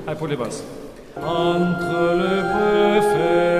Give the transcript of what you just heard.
Allez, pour les basses. Entre le bœuf et